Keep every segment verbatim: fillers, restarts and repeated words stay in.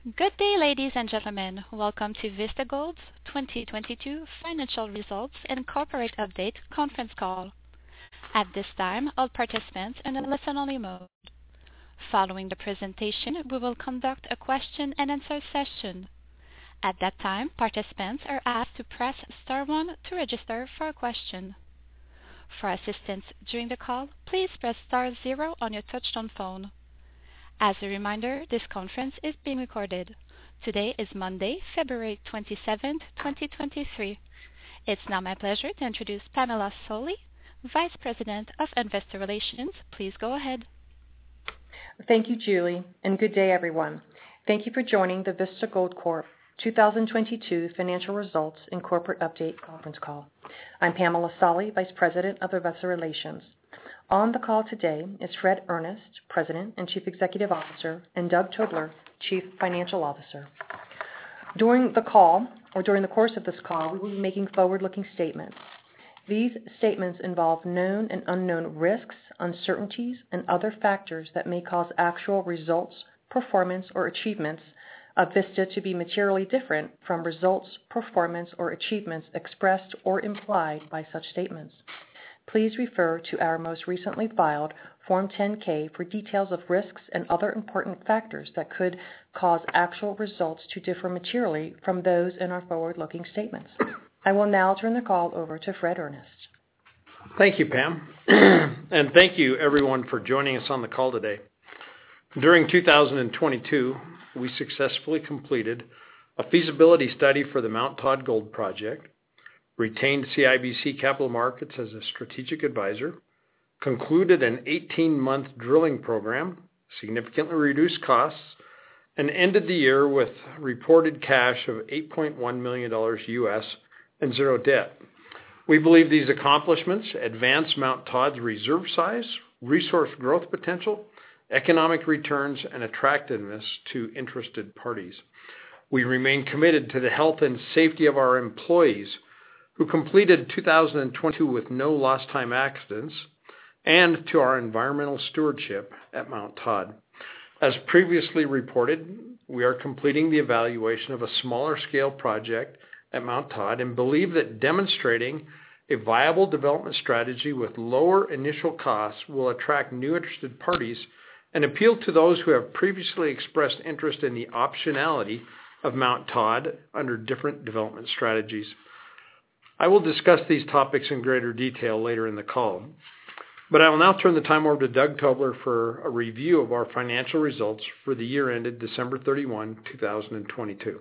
Good day, ladies and gentlemen. Welcome to Vista Gold's twenty twenty-two Financial Results and Corporate Update conference call. At this time, all participants are in a listen-only mode. Following the presentation, we will conduct a question-and-answer session. At that time, participants are asked to press star one to register for a question. For assistance during the call, please press star zero on your touchtone phone. As a reminder, this conference is being recorded. Today is Monday, February twenty-seventh, twenty twenty-three. It's now my pleasure to introduce Pamela Solly, Vice President of Investor Relations. Please go ahead. Thank you, Julie, and good day, everyone. Thank you for joining the Vista Gold Corp twenty twenty-two Financial Results and Corporate Update conference call. I'm Pamela Solly, Vice President of Investor Relations. On the call today is Fred Earnest, President and Chief Executive Officer, and Doug Tobler, Chief Financial Officer. During the call, or during the course of this call, we will be making forward-looking statements. These statements involve known and unknown risks, uncertainties, and other factors that may cause actual results, performance, or achievements of Vista to be materially different from results, performance, or achievements expressed or implied by such statements. Please refer to our most recently filed Form ten K for details of risks and other important factors that could cause actual results to differ materially from those in our forward-looking statements. I will now turn the call over to Fred Earnest. Thank you, Pam. And thank you, everyone, for joining us on the call today. During two thousand twenty-two, we successfully completed a feasibility study for the Mount Todd Gold Project, retained C I B C Capital Markets as a strategic advisor, concluded an eighteen-month drilling program, significantly reduced costs, and ended the year with reported cash of eight point one million dollars U S and zero debt. We believe these accomplishments advance Mount Todd's reserve size, resource growth potential, economic returns, and attractiveness to interested parties. We remain committed to the health and safety of our employees, who completed two thousand twenty-two with no lost time accidents, and to our environmental stewardship at Mount Todd. As previously reported, we are completing the evaluation of a smaller scale project at Mount Todd and believe that demonstrating a viable development strategy with lower initial costs will attract new interested parties and appeal to those who have previously expressed interest in the optionality of Mount Todd under different development strategies. I will discuss these topics in greater detail later in the call, but I will now turn the time over to Doug Tobler for a review of our financial results for the year ended December thirty-first, two thousand twenty-two.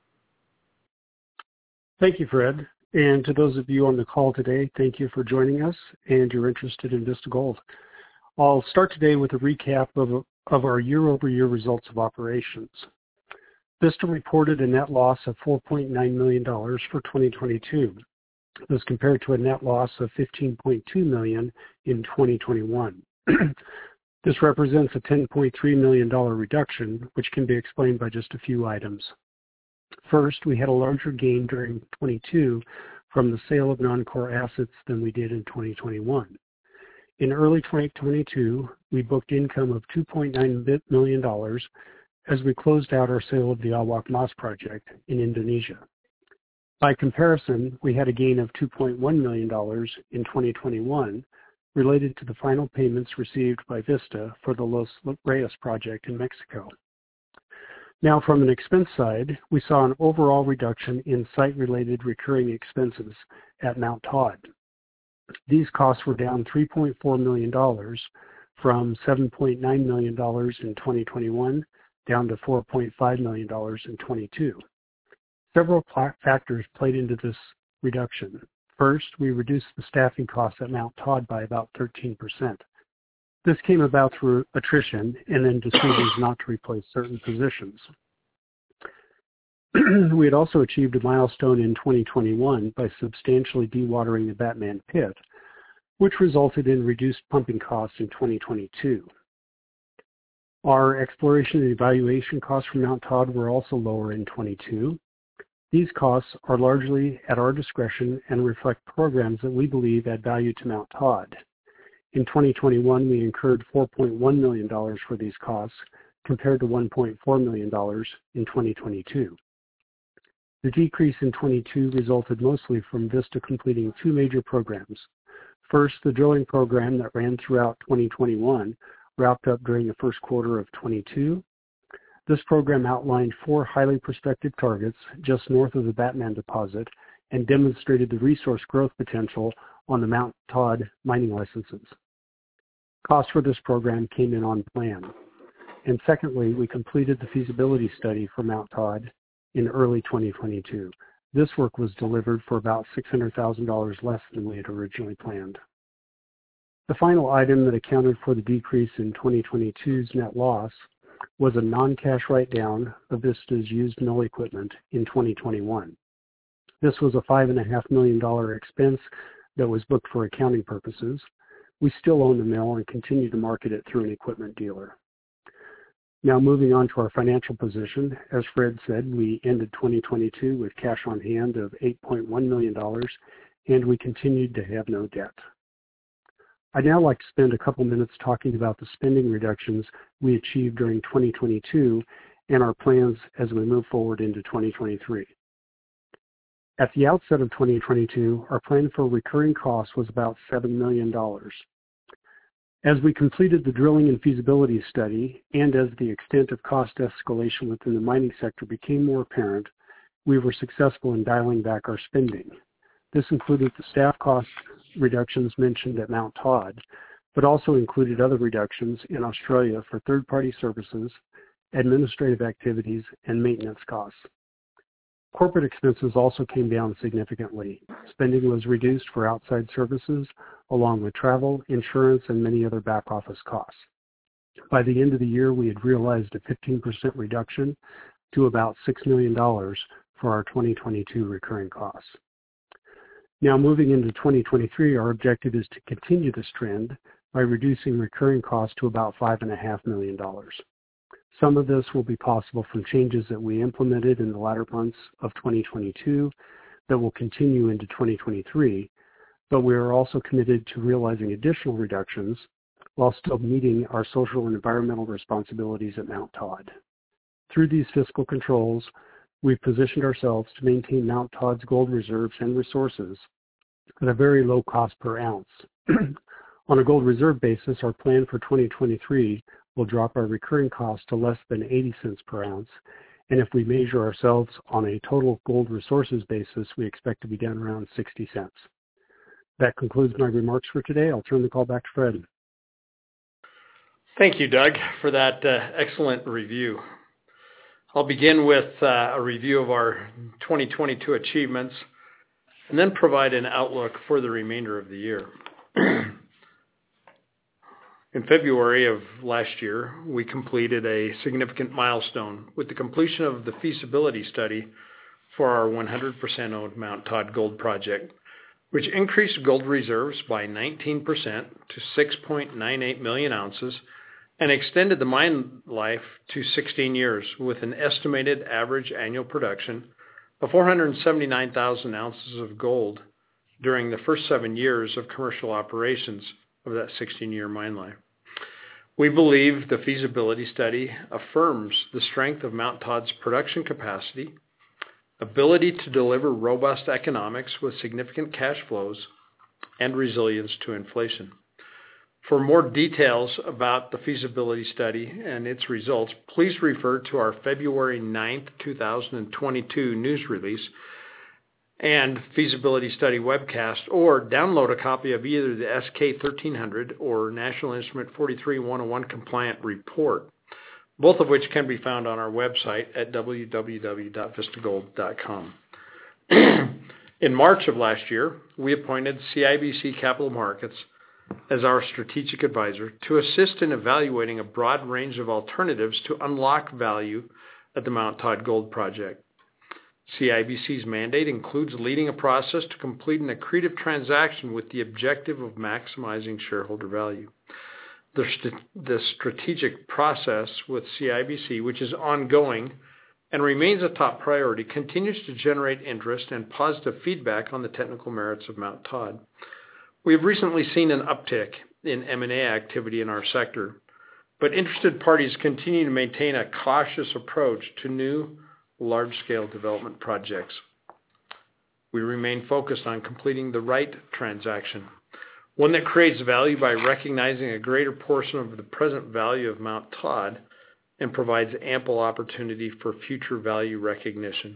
Thank you, Fred. And to those of you on the call today, thank you for joining us and you're interested in Vista Gold. I'll start today with a recap of, of our year-over-year results of operations. Vista reported a net loss of four point nine million dollars for twenty twenty-two. This compared to a net loss of fifteen point two million dollars in twenty twenty-one. This represents a ten point three million dollars reduction, which can be explained by just a few items. First, we had a larger gain during twenty-two from the sale of non-core assets than we did in twenty twenty-one. In early twenty twenty-two, we booked income of two point nine million dollars as we closed out our sale of the Awak Mas project in Indonesia. By comparison, we had a gain of two point one million dollars in twenty twenty-one related to the final payments received by Vista for the Los Reyes project in Mexico. Now, from an expense side, we saw an overall reduction in site-related recurring expenses at Mount Todd. These costs were down three point four million dollars from seven point nine million dollars in twenty twenty-one down to four point five million dollars in twenty-two. Several factors played into this reduction. First, we reduced the staffing costs at Mount Todd by about thirteen percent. This came about through attrition and then decisions not to replace certain positions. We had also achieved a milestone in twenty twenty-one by substantially dewatering the Batman pit, which resulted in reduced pumping costs in twenty twenty-two. Our exploration and evaluation costs for Mount Todd were also lower in twenty-two. These costs are largely at our discretion and reflect programs that we believe add value to Mount Todd. In twenty twenty-one, we incurred four point one million dollars for these costs, compared to one point four million dollars in twenty twenty-two. The decrease in twenty-two resulted mostly from Vista completing two major programs. First, the drilling program that ran throughout twenty twenty-one wrapped up during the first quarter of twenty-two. This program outlined four highly prospective targets just north of the Batman deposit and demonstrated the resource growth potential on the Mount Todd mining licenses. Costs for this program came in on plan. And secondly, we completed the feasibility study for Mount Todd in early twenty twenty-two. This work was delivered for about six hundred thousand dollars less than we had originally planned. The final item that accounted for the decrease in twenty twenty-two's net loss was a non-cash write-down of Vista's used mill equipment in twenty twenty-one. This was a five point five million dollars expense that was booked for accounting purposes. We still own the mill and continue to market it through an equipment dealer. Now moving on to our financial position, as Fred said, we ended twenty twenty-two with cash on hand of eight point one million dollars, and we continued to have no debt. I'd now like to spend a couple minutes talking about the spending reductions we achieved during twenty twenty-two and our plans as we move forward into twenty twenty-three. At the outset of twenty twenty-two, our plan for recurring costs was about seven million dollars. As we completed the drilling and feasibility study, and as the extent of cost escalation within the mining sector became more apparent, we were successful in dialing back our spending. This included the staff cost reductions mentioned at Mount Todd, but also included other reductions in Australia for third-party services, administrative activities, and maintenance costs. Corporate expenses also came down significantly. Spending was reduced for outside services, along with travel, insurance, and many other back-office costs. By the end of the year, we had realized a fifteen percent reduction to about six million dollars for our twenty twenty-two recurring costs. Now moving into twenty twenty-three, our objective is to continue this trend by reducing recurring costs to about five point five million dollars. Some of this will be possible from changes that we implemented in the latter months of twenty twenty-two that will continue into twenty twenty-three, but we are also committed to realizing additional reductions while still meeting our social and environmental responsibilities at Mount Todd. Through these fiscal controls, we've positioned ourselves to maintain Mount Todd's gold reserves and resources at a very low cost per ounce. On a gold reserve basis, our plan for twenty twenty-three will drop our recurring cost to less than eighty cents per ounce, and if we measure ourselves on a total gold resources basis, we expect to be down around sixty cents. That concludes my remarks for today. I'll turn the call back to Fred. Thank you, Doug, for that uh, excellent review. I'll begin with uh, a review of our twenty twenty-two achievements and then provide an outlook for the remainder of the year. In February of last year, we completed a significant milestone with the completion of the feasibility study for our one hundred percent owned Mount Todd Gold Project, which increased gold reserves by nineteen percent to six point nine eight million ounces and extended the mine life to sixteen years with an estimated average annual production of four hundred seventy-nine thousand ounces of gold during the first seven years of commercial operations of that sixteen-year mine life. We believe the feasibility study affirms the strength of Mount Todd's production capacity, ability to deliver robust economics with significant cash flows, and resilience to inflation. For more details about the feasibility study and its results, please refer to our February ninth, two thousand twenty-two news release and feasibility study webcast, or download a copy of either the S K thirteen hundred or National Instrument forty-three one oh one compliant report, both of which can be found on our website at w w w dot vista gold dot com. In March of last year, we appointed C I B C Capital Markets as our strategic advisor to assist in evaluating a broad range of alternatives to unlock value at the Mount Todd Gold Project. C I B C's mandate includes leading a process to complete an accretive transaction with the objective of maximizing shareholder value. The, st- the strategic process with C I B C, which is ongoing and remains a top priority, continues to generate interest and positive feedback on the technical merits of Mount Todd. We have recently seen an uptick in M and A activity in our sector, but interested parties continue to maintain a cautious approach to new large-scale development projects. We remain focused on completing the right transaction, one that creates value by recognizing a greater portion of the present value of Mount Todd and provides ample opportunity for future value recognition.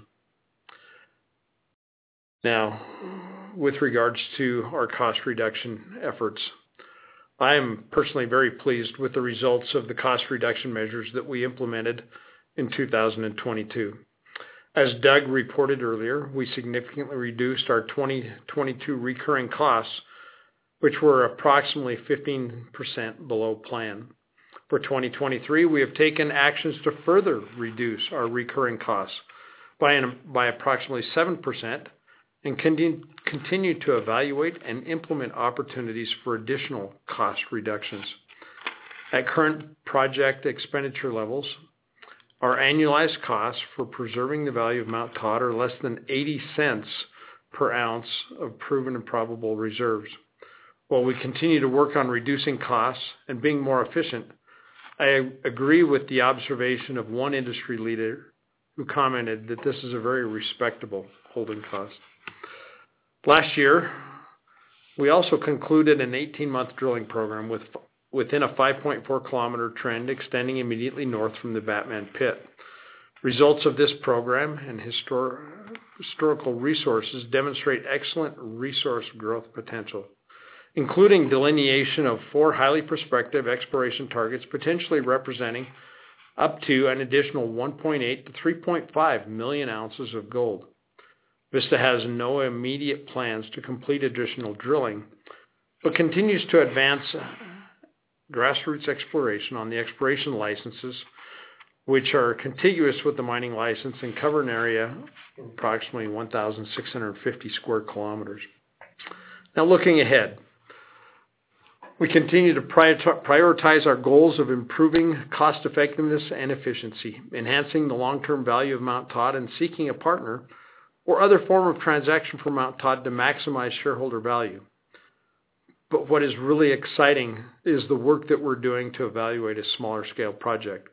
Now, with regards to our cost reduction efforts, I am personally very pleased with the results of the cost reduction measures that we implemented in two thousand twenty-two. As Doug reported earlier, we significantly reduced our twenty twenty-two recurring costs, which were approximately fifteen percent below plan. For twenty twenty-three, we have taken actions to further reduce our recurring costs by, an, by approximately seven percent and continue, continue to evaluate and implement opportunities for additional cost reductions. At current project expenditure levels, our annualized costs for preserving the value of Mount Todd are less than eighty cents per ounce of proven and probable reserves. While we continue to work on reducing costs and being more efficient, I agree with the observation of one industry leader who commented that this is a very respectable holding cost. Last year, we also concluded an eighteen-month drilling program with, within a five point four kilometer trend extending immediately north from the Batman pit. Results of this program and histor- historical resources demonstrate excellent resource growth potential, including delineation of four highly prospective exploration targets potentially representing up to an additional one point eight to three point five million ounces of gold. Vista has no immediate plans to complete additional drilling, but continues to advance grassroots exploration on the exploration licenses, which are contiguous with the mining license and cover an area of approximately one thousand six hundred fifty square kilometers. Now, looking ahead, we continue to prioritize our goals of improving cost effectiveness and efficiency, enhancing the long-term value of Mount Todd, and seeking a partner or other form of transaction for Mount Todd to maximize shareholder value. But what is really exciting is the work that we're doing to evaluate a smaller scale project.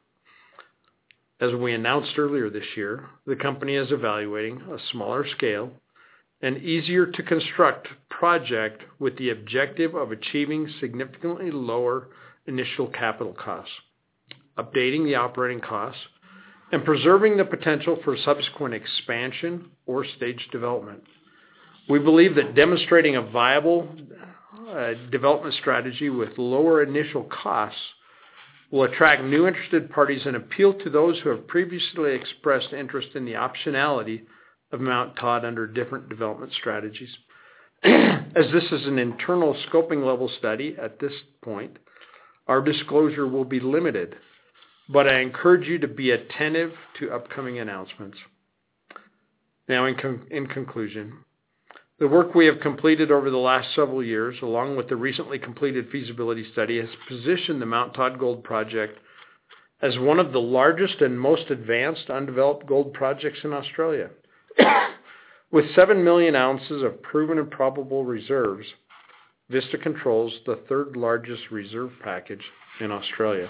As we announced earlier this year, the company is evaluating a smaller scale and easier to construct project with the objective of achieving significantly lower initial capital costs, updating the operating costs, and preserving the potential for subsequent expansion or stage development. We believe that demonstrating a viable uh, development strategy with lower initial costs will attract new interested parties and appeal to those who have previously expressed interest in the optionality of Mount Todd under different development strategies. As this is an internal scoping level study at this point, our disclosure will be limited, but I encourage you to be attentive to upcoming announcements. Now, in, con- in conclusion, the work we have completed over the last several years, along with the recently completed feasibility study, has positioned the Mount Todd Gold Project as one of the largest and most advanced undeveloped gold projects in Australia. With seven million ounces of proven and probable reserves, Vista controls the third largest reserve package in Australia.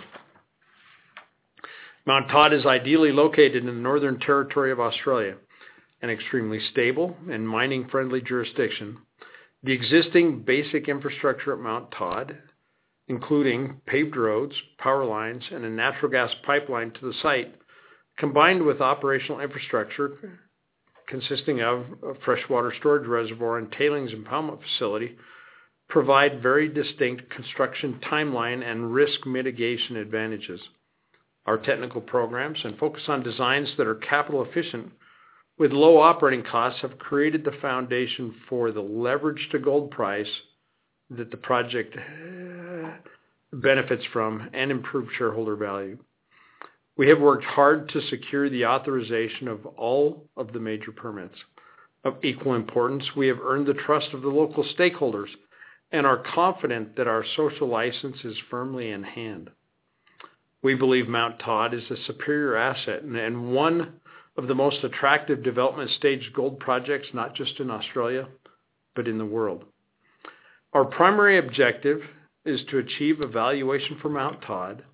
Mount Todd is ideally located in the Northern Territory of Australia, an extremely stable and mining-friendly jurisdiction. The existing basic infrastructure at Mount Todd, including paved roads, power lines, and a natural gas pipeline to the site, combined with operational infrastructure consisting of a freshwater storage reservoir and tailings impoundment facility, provide very distinct construction timeline and risk mitigation advantages. Our technical programs and focus on designs that are capital efficient with low operating costs have created the foundation for the leverage to gold price that the project benefits from and improve shareholder value. We have worked hard to secure the authorization of all of the major permits. Of equal importance, we have earned the trust of the local stakeholders and are confident that our social license is firmly in hand. We believe Mount Todd is a superior asset and one of the most attractive development stage gold projects, not just in Australia, but in the world. Our primary objective is to achieve a valuation for Mount Todd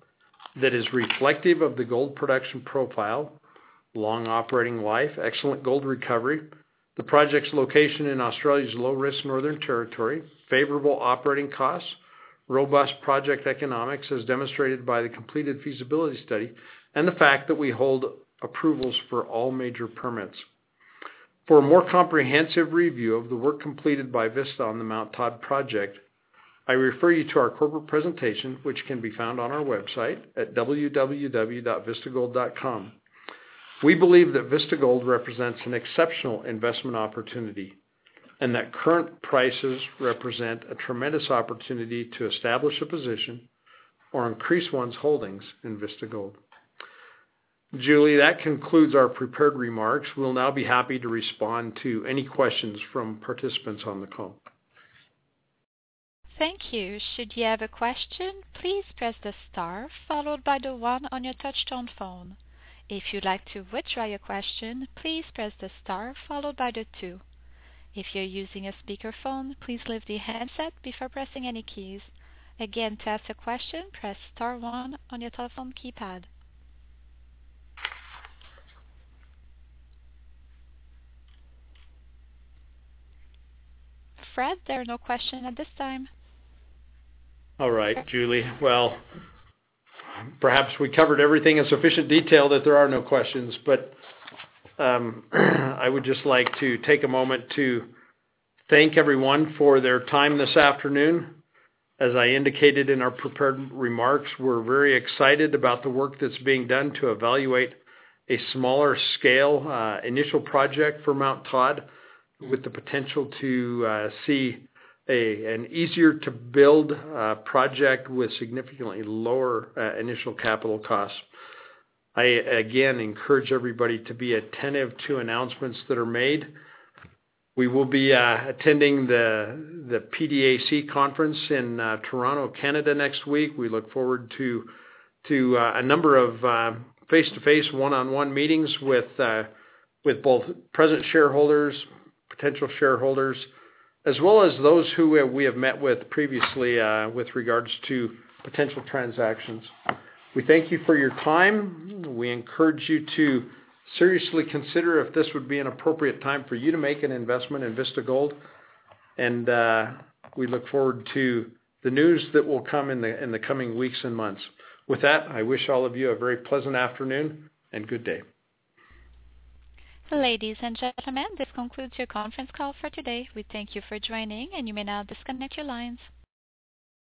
that is reflective of the gold production profile, long operating life, excellent gold recovery, the project's location in Australia's low-risk Northern Territory, favorable operating costs, robust project economics as demonstrated by the completed feasibility study, and the fact that we hold approvals for all major permits. For a more comprehensive review of the work completed by Vista on the Mount Todd project, I refer you to our corporate presentation, which can be found on our website at w w w dot vista gold dot com. We believe that Vista Gold represents an exceptional investment opportunity and that current prices represent a tremendous opportunity to establish a position or increase one's holdings in Vista Gold. Julie, that concludes our prepared remarks. We'll now be happy to respond to any questions from participants on the call. Thank you. Should you have a question, please press the star followed by the one on your touch-tone phone. If you'd like to withdraw your question, please press the star followed by the two. If you're using a speakerphone, please lift the handset before pressing any keys. Again, to ask a question, press star one on your telephone keypad. Fred, there are no questions at this time. All right, Julie. Well, perhaps we covered everything in sufficient detail that there are no questions, but um, I would just like to take a moment to thank everyone for their time this afternoon. As I indicated in our prepared remarks, we're very excited about the work that's being done to evaluate a smaller scale uh, initial project for Mount Todd with the potential to uh, see A, an easier to build uh, project with significantly lower uh, initial capital costs. I again encourage everybody to be attentive to announcements that are made. We will be uh, attending the the P D A C conference in uh, Toronto, Canada next week. We look forward to to uh, a number of uh, face-to-face, one-on-one meetings with uh, with both present shareholders, potential shareholders, as well as those who we have met with previously uh, with regards to potential transactions. We thank you for your time. We encourage you to seriously consider if this would be an appropriate time for you to make an investment in Vista Gold. And uh, we look forward to the news that will come in the in the coming weeks and months. With that, I wish all of you a very pleasant afternoon and good day. Ladies and gentlemen, this concludes your conference call for today. We thank you for joining, and you may now disconnect your lines.